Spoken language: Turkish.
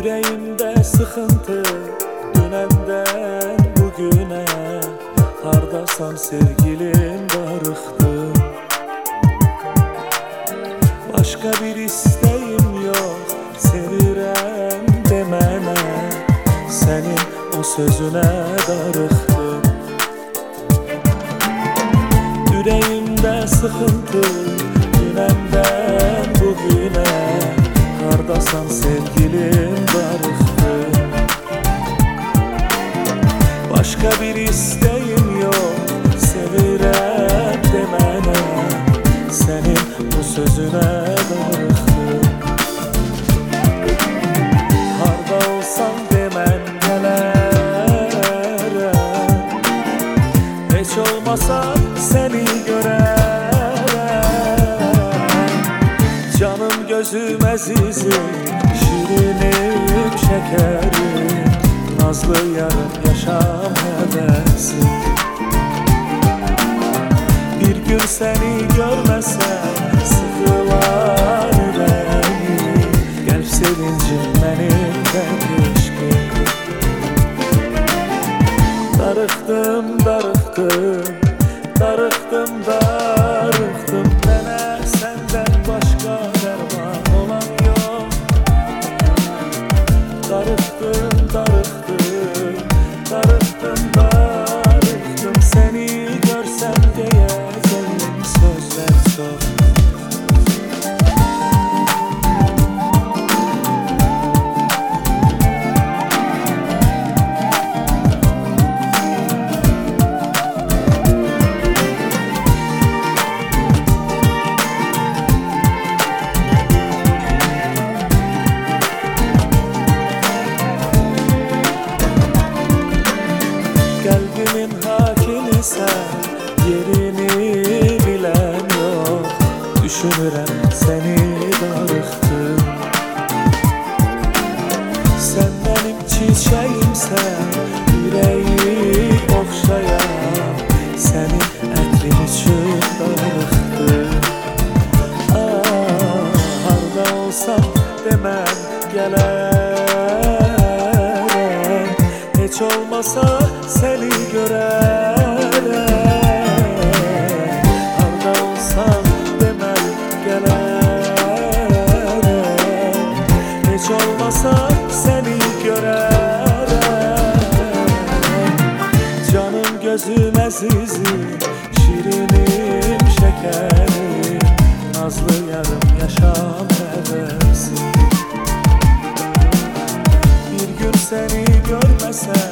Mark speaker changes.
Speaker 1: Yüreğimde sıkıntı dünenden bugüne. Hardasan sevgilim darıxdım. Başka bir isteğim yok, sevirəm demene. Senin o sözüne darıxdım. Yüreğimde sıkıntı dünenden bugüne. Hardasan sevgilim darıxdım. Başka bir isteğim yok, sevirəm demene. Senin bu sözüne darıxdım. Harda olsam demən gələrəm. Heç olmasa seni görərəm. Canım gözüm əzizim, şirinim şekerim. Nazlı yarım yaşam həvəsi. Bir gün seni görmesem sıkılar yüreğim. Gəlb sevincim mənimdən keçdi. Darıxdım, darıxdım, darıxdım, darıxdım. Mənə səndən başqa dərman olan yox. Darıxdım, darıxdım, darıxdım, darıxdım. Seni görsem diyeceğim sözler çok. Kalbimin hakimi sen, yerini bilen yok. Düşünürəm seni darıxdım. Sen benim çiçeğimsen, yüreği oxşayan. Senin ətrin üçün darıxdım. Harda olsam demən gələrəm. Heç olmasa seni görərəm. Harda olsam demən gələrəm. Heç olmasa seni görərəm. Canım gözüm əzizim, şirinim şekerim. Nazlı yarım yaşam həvəsi. Bir gün seni görmesem